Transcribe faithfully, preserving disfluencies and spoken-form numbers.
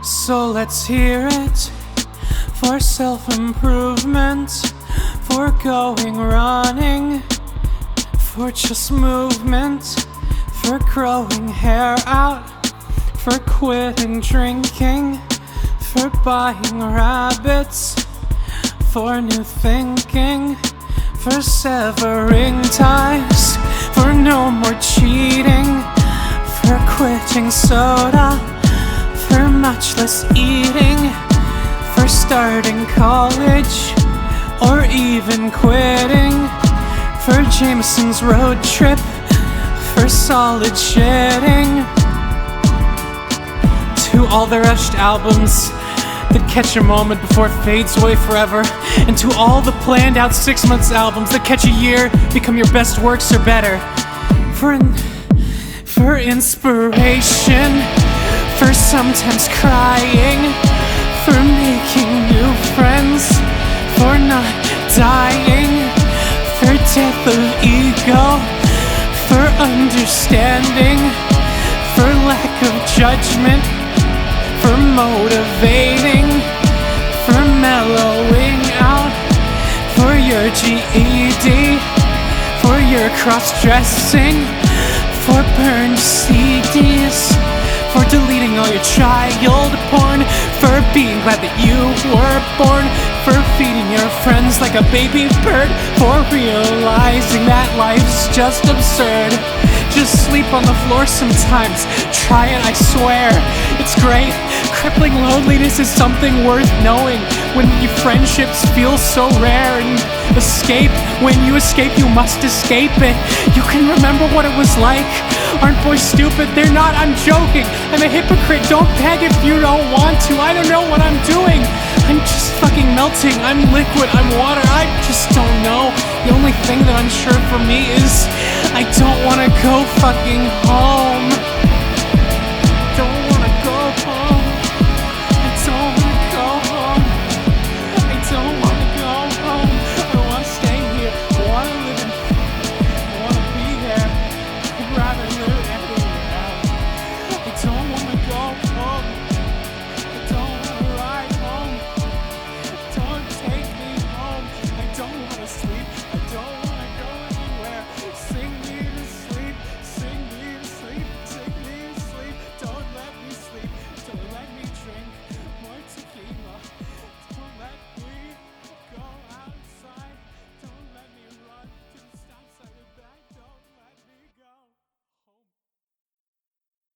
So let's hear it for self-improvement, for going running, for just movement, for growing hair out, for quitting drinking, for buying rabbits, for new thinking, for severing ties, for no more cheating, for quitting soda, for much less eating, for starting college, or even quitting, for Jameson's road trip, for solid shitting. To all the rushed albums that catch a moment before it fades away forever, and to all the planned out six months albums that catch a year, become your best works or better. For, in, for inspiration, for sometimes crying, for making new friends, for not dying, for death of ego, for understanding, for lack of judgment, for motivating, for mellowing out, for your G E D, for your cross-dressing, for burned C Ds, for deleting all your child porn, for being glad that you were born, for feeding your friends like a baby bird, for realizing that life's just absurd. Just sleep on the floor sometimes, try it, I swear, it's great. Crippling loneliness is something worth knowing when your friendships feel so rare. And escape, when you escape you must escape it. You can remember what it was like. Aren't boys stupid? They're not, I'm joking. I'm a hypocrite, don't beg if you don't want to. I don't know what I'm doing, I'm just fucking melting. I'm liquid, I'm water, I just don't know. The only thing that I'm sure for me is I don't wanna go fucking home.